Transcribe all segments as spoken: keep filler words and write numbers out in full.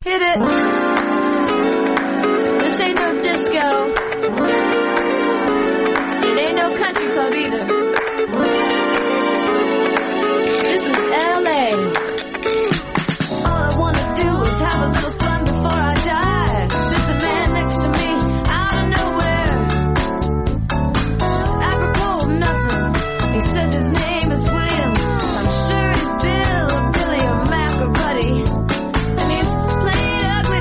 Hit it. This ain't no disco. It ain't no country club either. This is L A. All I wanna do is have a little fun before I die. There's a man next to me out of nowhere. Apropos of nothing. He says his name is William. I'm sure he's Bill or Billy or Mac or Buddy. And he's played ugly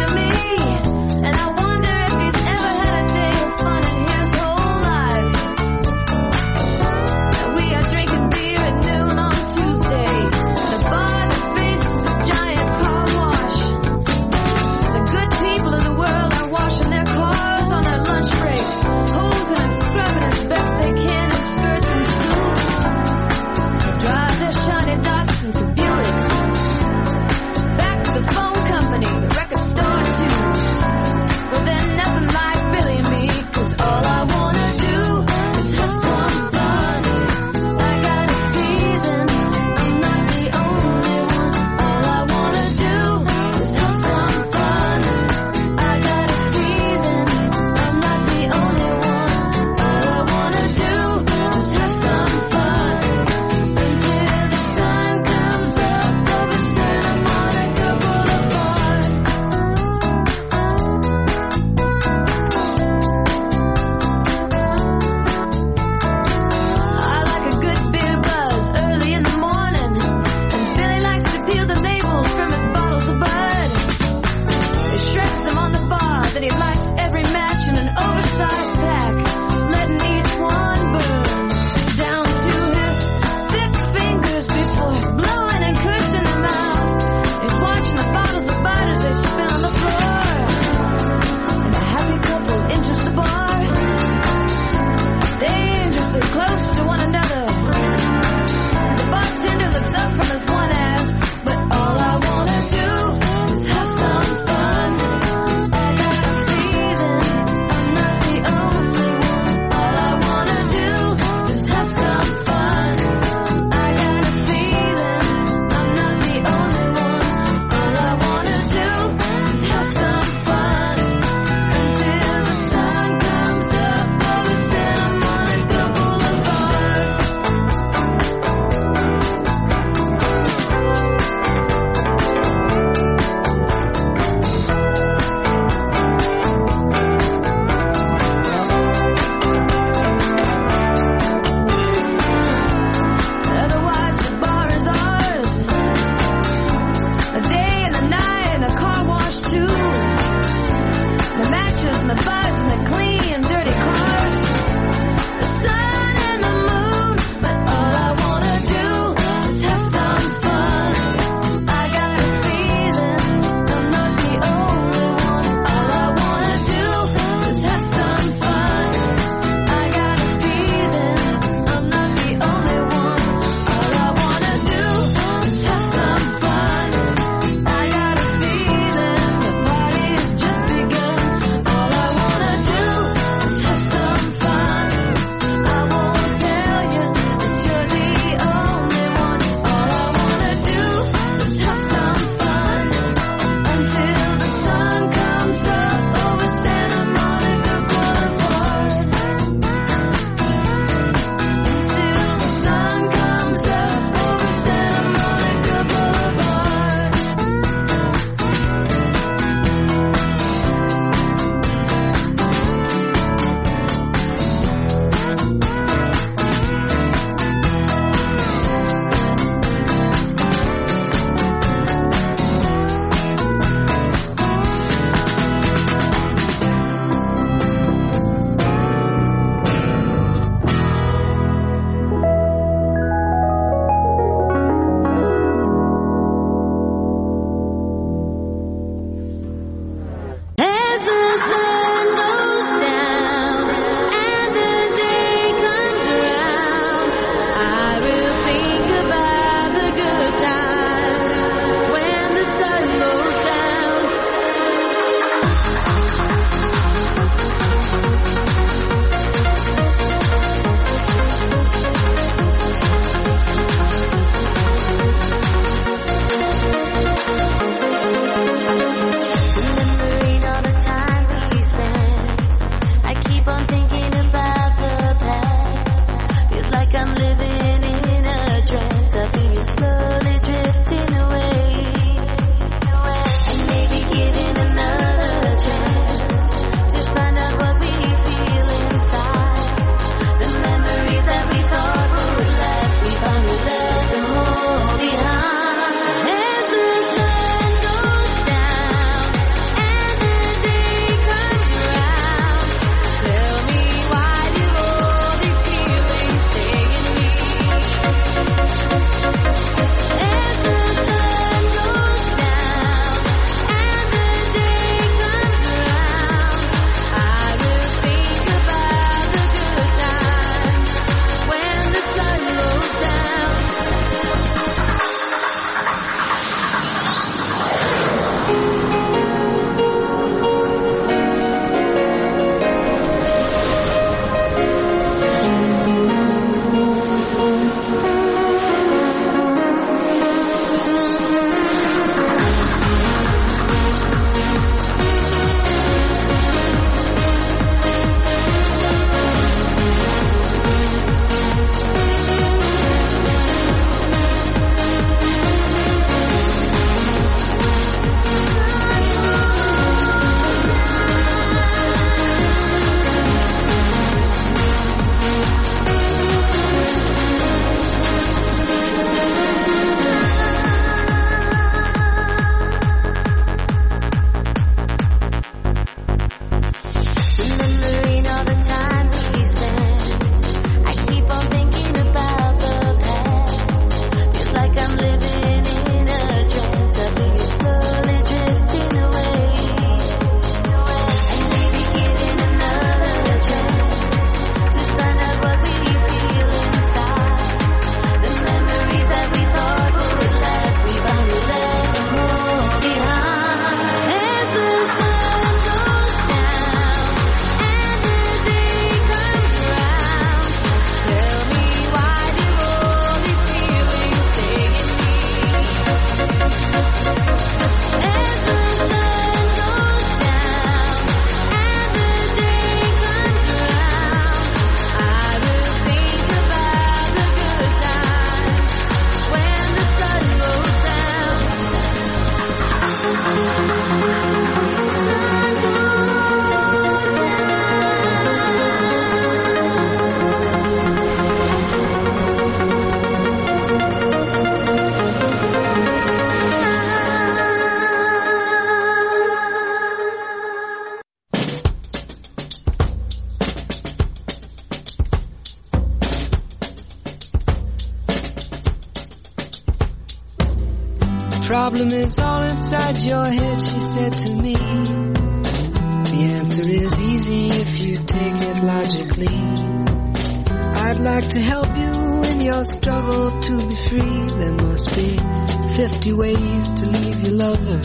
problem is all inside your head, she said to me. The answer is easy if you take it logically. I'd like to help you in your struggle to be free. There must be fifty ways to leave your lover.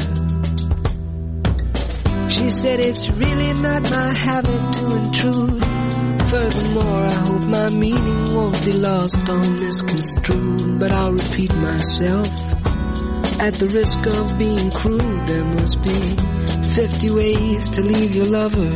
She said it's really not my habit to intrude. Furthermore, I hope my meaning won't be lost or misconstrued. But I'll repeat myself at the risk of being crude. There must be fifty ways to leave your lover.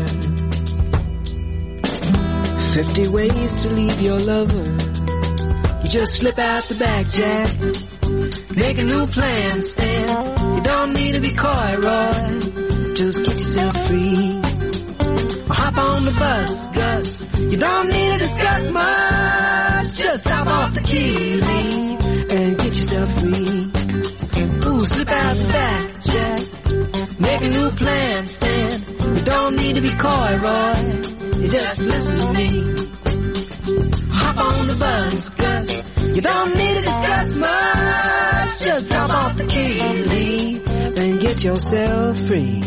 Fifty ways to leave your lover. You just slip out the back, Jack. Make a new plan, Stan. You don't need to be coy, Roy. Just get yourself free. Or hop on the bus, Gus. You don't need to discuss much. Just drop off the key, leave, and get yourself free. Ooh, slip out the back, Jack. Make a new plan, Stan. You don't need to be coy, Roy. You just listen to me. Hop on the bus, Gus. You don't need to discuss much. Just drop off the key, leave, and get yourself free.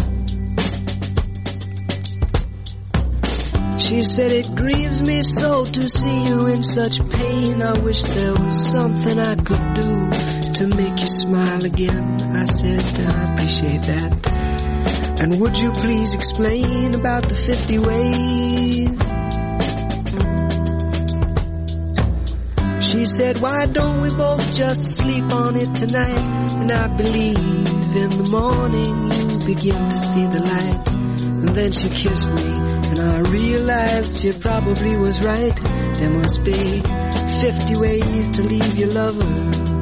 She said it grieves me so to see you in such pain. I wish there was something I could do to make you smile again. I said I appreciate that. And would you please explain about the fifty ways? She said, why don't we both just sleep on it tonight? And I believe in the morning you begin to see the light. And then she kissed me, and I realized she probably was right. There must be fifty ways to leave your lover.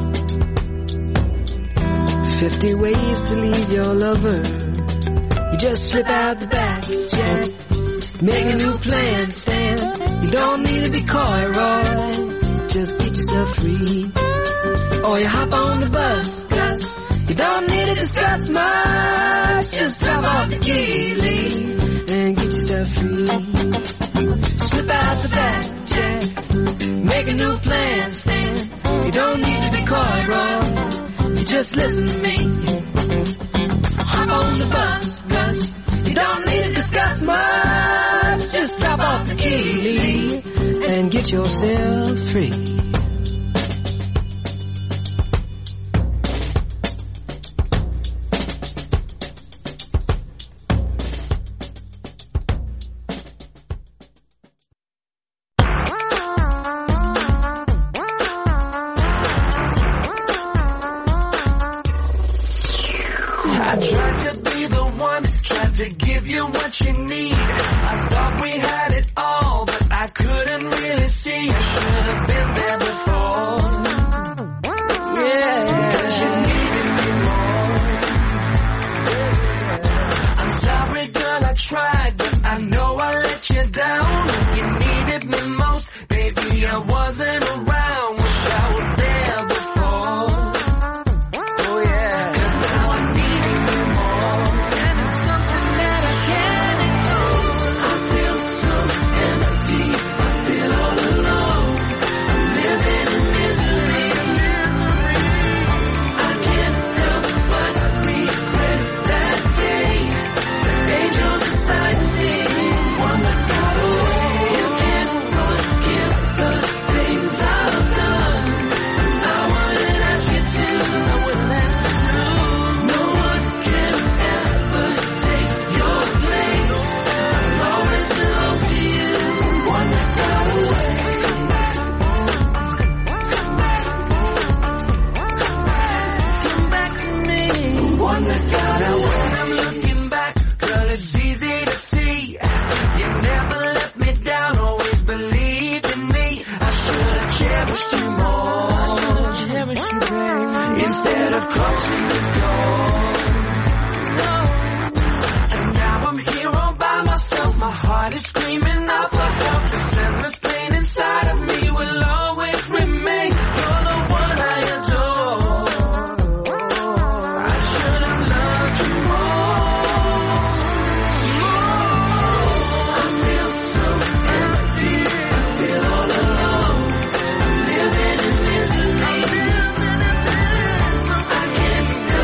Fifty ways to leave your lover. You just slip out the back, Jack. Make a new plan, Stan. You don't need to be coy, Roy. Just get yourself free. Or you hop on the bus, Gus. You don't need to discuss much. Just drop off the key, leave, and get yourself free. Slip out the back, Jack. Make a new plan, Stan. You don't need to be coy, Roy. You just listen to me. Hop on the bus, Gus. You don't need to discuss much. Just drop off the key, leave, and get yourself free. I tried to be the one, tried to give you what you need. I thought we had it all, but I couldn't really see. I should have been there before. Yeah, 'cause you needed me more. I'm sorry, girl, I tried, but I know I let you down. You needed me most, baby, I wasn't around. Wish I was there before. Oh yeah, 'cause now I need you more, and it's something that I can't ignore. I feel so empty, I feel all alone. I'm living in misery. I can't help but regret that day. The angel beside me, one that got away. You can't forgive the things I've done. I wouldn't ask you to, I wouldn't ask you to. No one can ever take your place. I'll always belong to you, one that got away. Come back, come back to me, one that got away. When I'm looking back, girl, it's easy to see. You never let me down, always believed in me. I should have cherished you more. Cherish you, baby. Instead of closing the door. And now I'm here all by myself. My heart is screaming out for help. This endless pain inside of me will always remain. You're the one I adore. I should have loved you more. I feel so empty, I feel all alone. I'm living in misery. I can't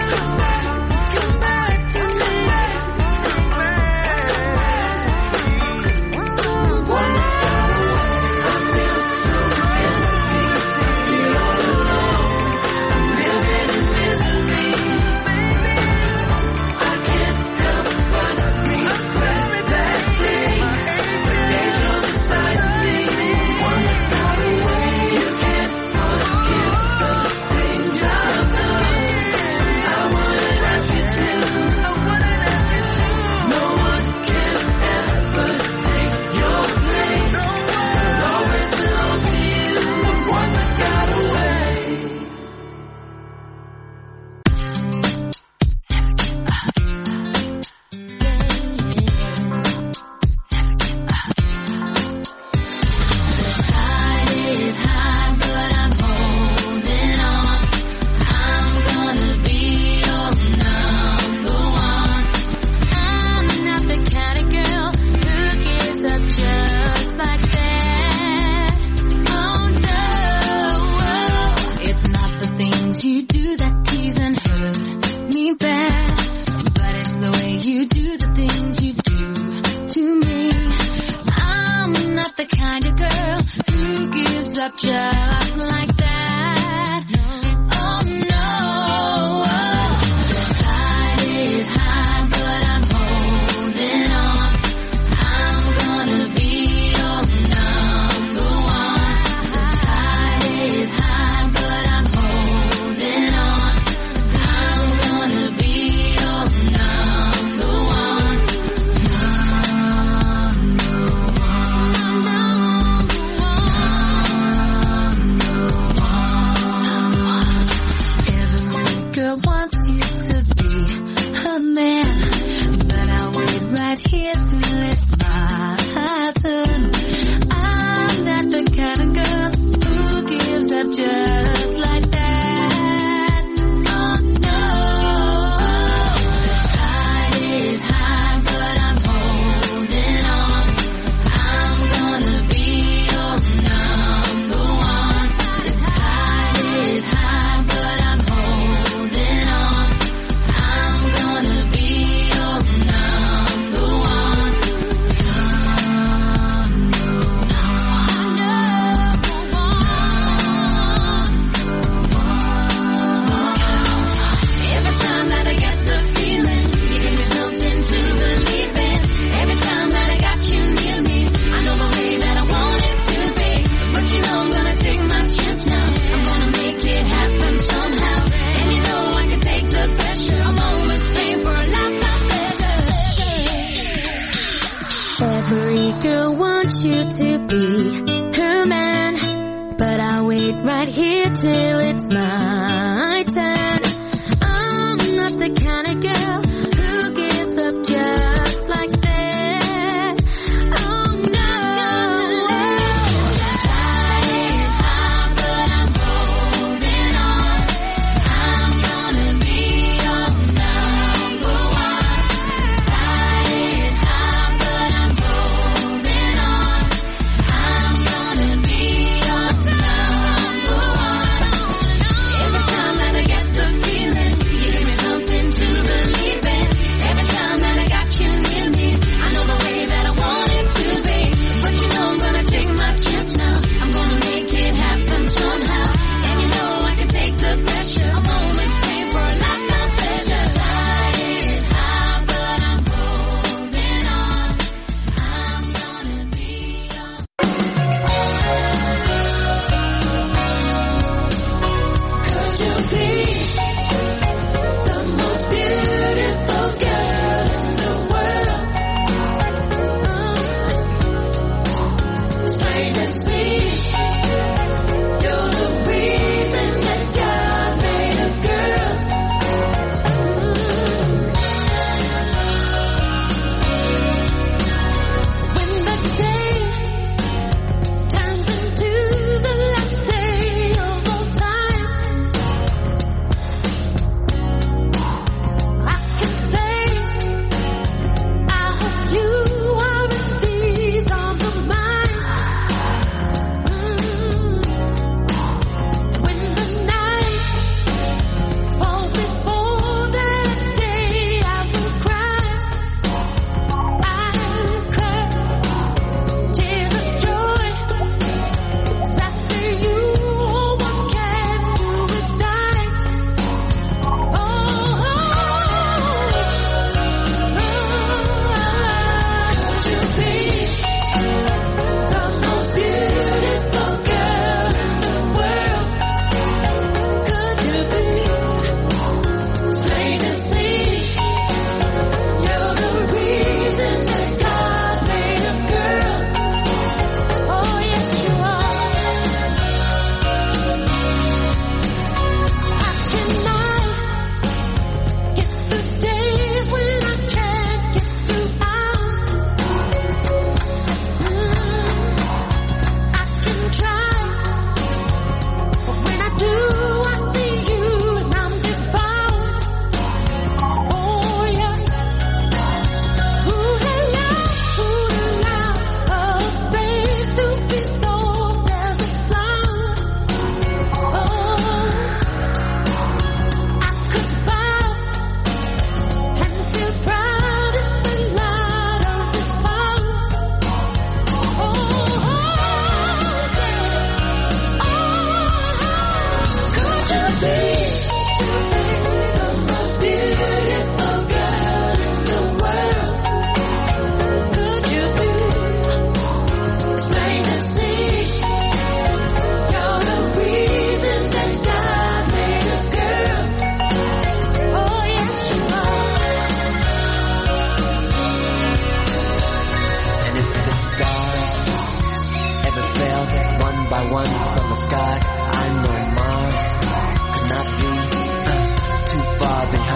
up just like that. Oh no, the tide is high, but I'm holding on. I'm gonna be your number one. The tide is high, but I'm holding on. I'm gonna be your number one. Every girl wants you to be her man, but I'll wait right here till it's my turn. I'm not the kind of girl who gives up just like that. Oh no, the tide is high, but I'm holding on. I'm gonna be your number one. The tide is high, but I'm holding on. I'm gonna be your number one. Every time that I get the feeling, you give me something to believe in. Every time that I got you near me, I know the way that I want it to be. But you know I'm gonna take my chance now. I'm gonna make it happen somehow. And you know I can take the pressure. I'm always praying for a lifetime pleasure. Every girl wants you to be her man, but I'll wait right here till it's my turn. I'm not the kind of girl who gives up just like that. Oh no, the tide is high, but I'm holding on. I'm gonna be your number one. The tide is high, but I'm holding on. I'm gonna be your number one. Every time that I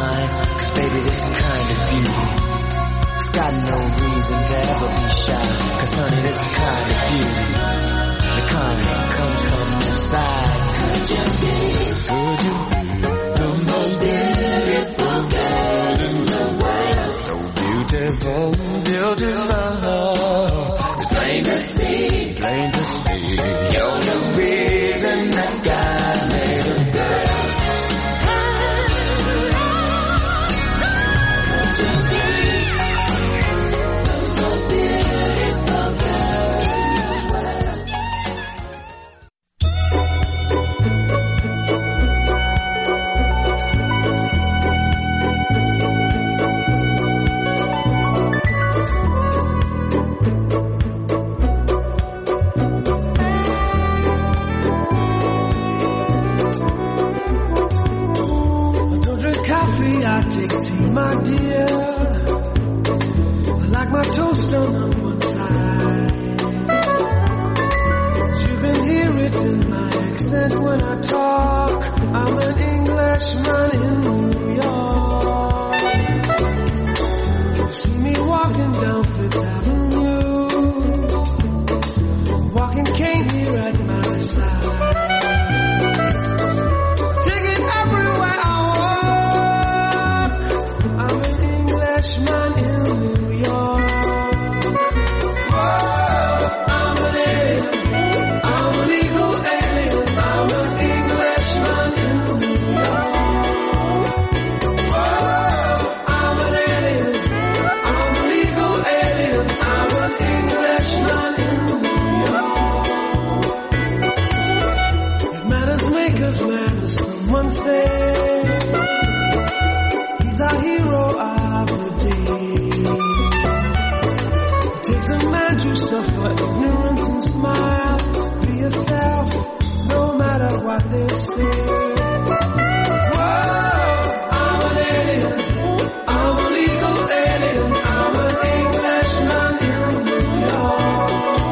mine. Cause baby, this kind of beauty, it's got no reason to ever be shy. Cause honey, this kind of beauty, the kind that comes from inside. Could you be, could you be the most beautiful girl in the world? So beautiful, beautiful. It's plain to see, plain to see. You're the reason that God made a girl. Tea, my dear, I like my toast on one side. You can hear it in my accent when I talk. I'm an Englishman in New York. You see me walking down Fifth Avenue, walking cane here at my side. Take it everywhere I man in New York. Whoa, I'm an alien, I'm a legal alien, I'm an Englishman in New York. Whoa, I'm an alien, I'm a legal alien, I'm an Englishman in New York. If manners make us manners, someone say he's our hero of the takes a man to suffer ignorance and smile. Be yourself, no matter what they say. Whoa, I'm an alien, I'm a legal alien, I'm an Englishman in New York.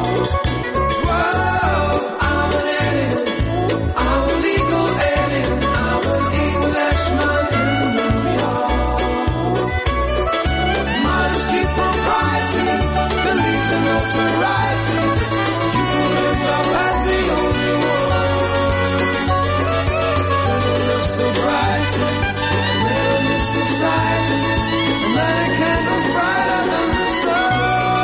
Whoa, I'm an alien, I'm a legal alien, I'm an Englishman in New York. Modesty, propriety, belief in notoriety. You can live up as the only one. Live sobriety, live in this society, and let a candle brighter than the sun.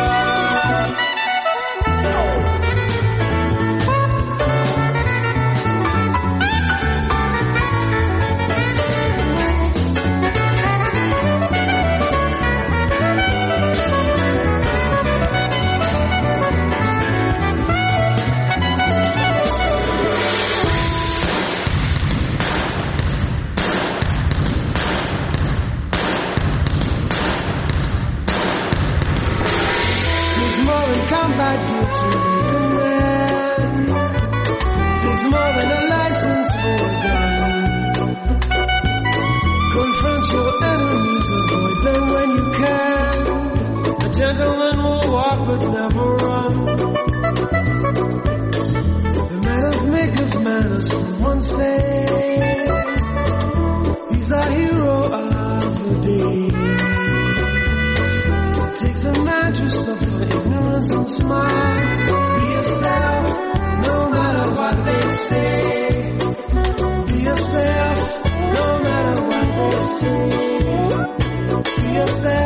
Combat you to make a man. Takes more than a license for a gun. Confront your enemies, avoid them when you can. A gentleman will walk but never run. The manners make us manners, someone say. He's our hero of the day. Takes a man to suffer ignorance and smile. Be yourself, no matter what they say. Be yourself, no matter what they say. Be yourself.